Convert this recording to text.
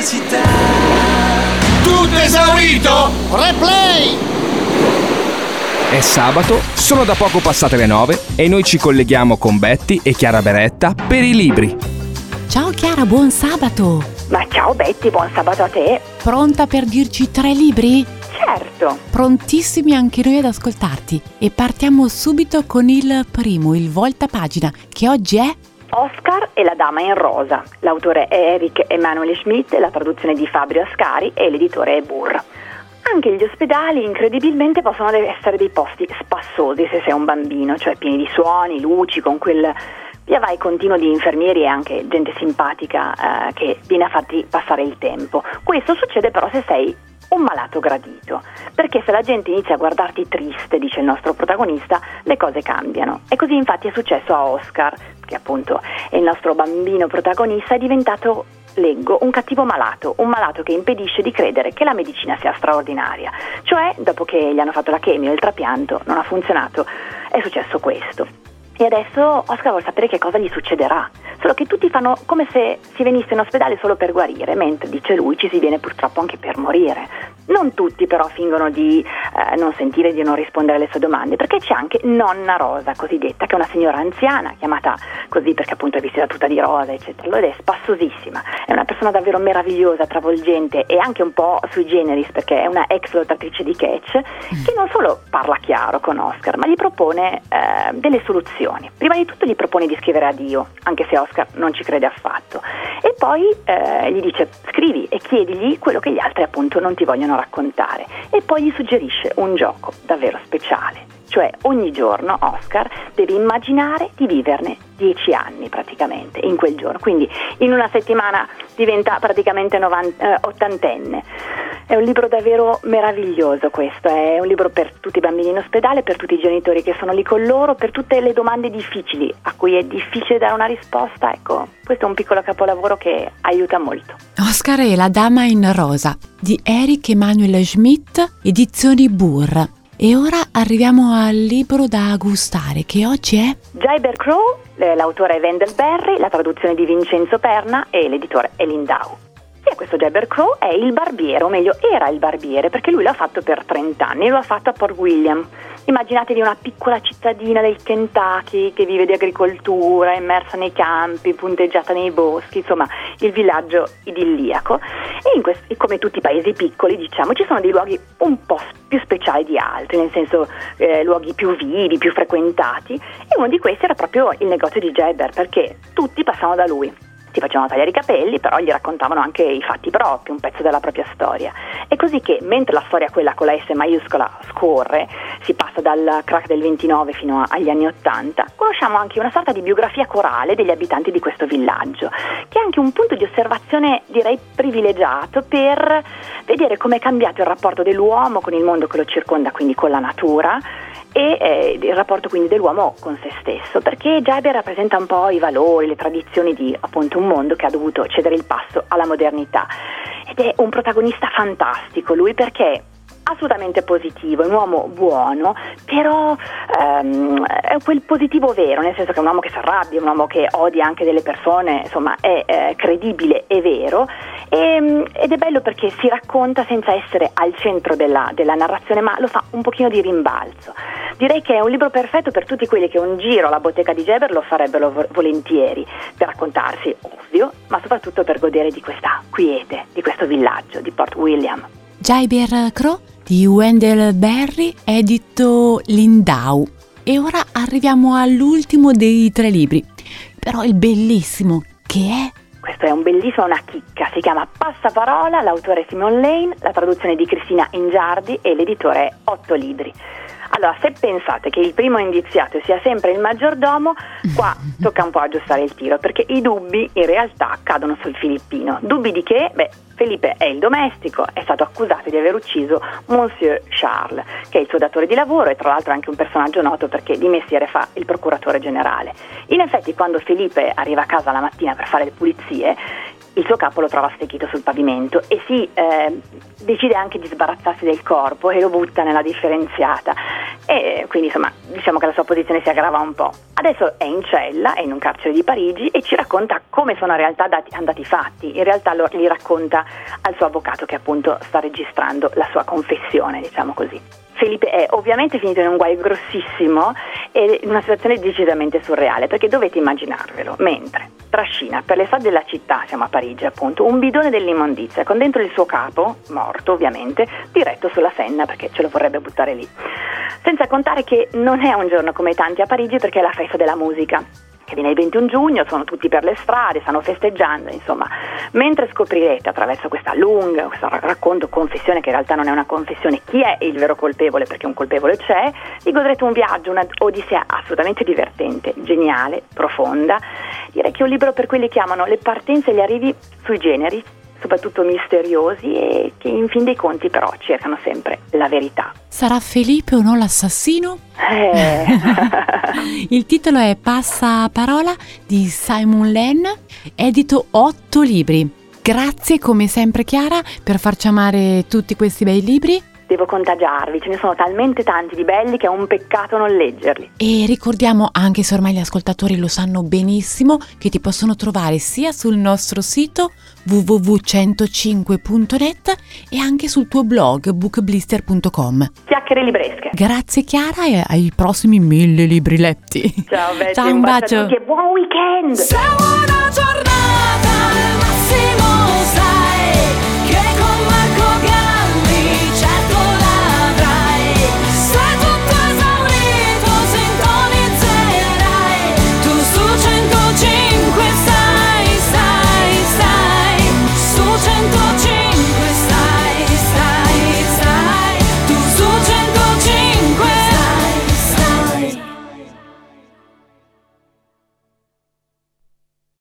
felicità. Tutto esaurito? Replay! È sabato, sono da poco passate le 9 e noi ci colleghiamo con Betty e Chiara Beretta per i libri. Ciao Chiara, buon sabato! Ma ciao Betty, buon sabato a te! Pronta per dirci 3 libri? Certo! Prontissimi anche noi ad ascoltarti. E partiamo subito con il primo, il voltapagina, che oggi è... Oscar e la dama in rosa. L'autore è Eric Emanuel Schmidt, la traduzione di Fabio Ascari e l'editore è Burr. Anche gli ospedali incredibilmente possono essere dei posti spassosi se sei un bambino, cioè pieni di suoni, luci, con quel via vai continuo di infermieri e anche gente simpatica che viene a farti passare il tempo. Questo succede però se sei un malato gradito, perché se la gente inizia a guardarti triste, dice il nostro protagonista, le cose cambiano. E così infatti è successo a Oscar, che appunto è il nostro bambino protagonista, è diventato, leggo, un cattivo malato, un malato che impedisce di credere che la medicina sia straordinaria. Cioè, dopo che gli hanno fatto la chemio e il trapianto, non ha funzionato, è successo questo. E adesso Oscar vuole sapere che cosa gli succederà, solo che tutti fanno come se si venisse in ospedale solo per guarire, mentre, dice lui, ci si viene purtroppo anche per morire. Non tutti però fingono di non sentire, di non rispondere alle sue domande, perché c'è anche nonna Rosa, cosiddetta, che è una signora anziana, chiamata così perché appunto è vestita tutta di rosa, eccetera. Ed è spassosissima, è una persona davvero meravigliosa, travolgente e anche un po' sui generis, perché è una ex lottatrice di catch, che non solo parla chiaro con Oscar, ma gli propone delle soluzioni. Prima di tutto gli propone di scrivere a Dio, anche se Oscar non ci crede affatto, e poi gli dice scrivi e chiedigli quello che gli altri appunto non ti vogliono raccontare, e poi gli suggerisce un gioco davvero speciale, cioè ogni giorno Oscar deve immaginare di viverne 10 anni praticamente in quel giorno, quindi in una settimana diventa praticamente ottantenne. È un libro davvero meraviglioso questo, è un libro per tutti i bambini in ospedale, per tutti i genitori che sono lì con loro, per tutte le domande difficili a cui è difficile dare una risposta. Ecco, questo è un piccolo capolavoro che aiuta molto. Oscar e la dama in rosa di Eric Emanuel Schmidt, edizioni Burr. E ora arriviamo al libro da gustare, che oggi è Jayber Crow, l'autore è Wendell Berry, la traduzione di Vincenzo Perna e l'editore è Lindau. E questo Jayber Crow è il barbiere, o meglio era il barbiere, perché lui l'ha fatto per 30 anni, lo ha fatto a Port William. Immaginatevi una piccola cittadina del Kentucky che vive di agricoltura, immersa nei campi, punteggiata nei boschi, insomma il villaggio idilliaco. E come tutti i paesi piccoli, diciamo, ci sono dei luoghi un po' più speciali di altri, nel senso luoghi più vivi, più frequentati, e uno di questi era proprio il negozio di Jayber, perché tutti passavano da lui. Si facevano tagliare i capelli, però gli raccontavano anche i fatti propri, un pezzo della propria storia. È così che, mentre la storia, quella con la S maiuscola, scorre, si passa dal crack del 29 fino agli anni 80, conosciamo anche una sorta di biografia corale degli abitanti di questo villaggio, che è anche un punto di osservazione, direi, privilegiato per vedere come è cambiato il rapporto dell'uomo con il mondo che lo circonda, quindi con la natura, e il rapporto quindi dell'uomo con se stesso, perché Jayber rappresenta un po' i valori, le tradizioni di appunto un mondo che ha dovuto cedere il passo alla modernità, ed è un protagonista fantastico lui, perché assolutamente positivo, è un uomo buono, però è quel positivo vero, nel senso che è un uomo che si arrabbia, un uomo che odia anche delle persone, insomma è credibile e vero, ed è bello perché si racconta senza essere al centro della narrazione, ma lo fa un pochino di rimbalzo. Direi che è un libro perfetto per tutti quelli che un giro alla bottega di Jayber lo farebbero volentieri, per raccontarsi, ovvio, ma soprattutto per godere di questa quiete, di questo villaggio, di Port William. Jayber Crow di Wendell Berry, edito Lindau. E ora arriviamo all'ultimo dei 3 libri, però il bellissimo, che è... Questo è un bellissimo, una chicca, si chiama Passaparola, l'autore è Simon Lane, la traduzione di Cristina Ingiardi e l'editore è 8 Libri. Allora, se pensate che il primo indiziato sia sempre il maggiordomo, qua tocca un po' aggiustare il tiro, perché i dubbi in realtà cadono sul filippino. Dubbi di che? Beh, Felipe è il domestico, è stato accusato di aver ucciso Monsieur Charles, che è il suo datore di lavoro e tra l'altro anche un personaggio noto perché di mestiere fa il procuratore generale. In effetti, quando Felipe arriva a casa la mattina per fare le pulizie, il suo capo lo trova stecchito sul pavimento e decide anche di sbarazzarsi del corpo e lo butta nella differenziata, e quindi insomma diciamo che la sua posizione si aggrava un po'. Adesso è in cella, è in un carcere di Parigi e ci racconta come sono in realtà andati i fatti. In realtà li racconta al suo avvocato, che appunto sta registrando la sua confessione, diciamo così. Felipe è ovviamente finito in un guaio grossissimo e in una situazione decisamente surreale, perché dovete immaginarvelo mentre trascina per le strade della città, siamo a Parigi appunto, un bidone dell'immondizia con dentro il suo capo, morto ovviamente, diretto sulla Senna, perché ce lo vorrebbe buttare lì. Senza contare che non è un giorno come tanti a Parigi, perché è la festa della musica, che viene il 21 giugno, sono tutti per le strade, stanno festeggiando, insomma. mentre scoprirete attraverso questo racconto, confessione, che in realtà non è una confessione, chi è il vero colpevole, perché un colpevole c'è, vi godrete un viaggio, una odissea assolutamente divertente, geniale, profonda. Direi che è un libro per quelli che amano le partenze e gli arrivi sui generi, soprattutto misteriosi, e che in fin dei conti però cercano sempre la verità. Sarà Felipe o no l'assassino? Il titolo è Passaparola di Simon Len, edito 8 libri. Grazie come sempre Chiara per farci amare tutti questi bei libri. Devo contagiarvi, ce ne sono talmente tanti di belli che è un peccato non leggerli. E ricordiamo, anche se ormai gli ascoltatori lo sanno benissimo, che ti possono trovare sia sul nostro sito www.105.net e anche sul tuo blog bookblister.com. Chiacchiere libresche. Grazie Chiara e ai prossimi 1000 libri letti. Ciao Betty, ciao, un bacio a tutti e buon weekend. Siamo una giornata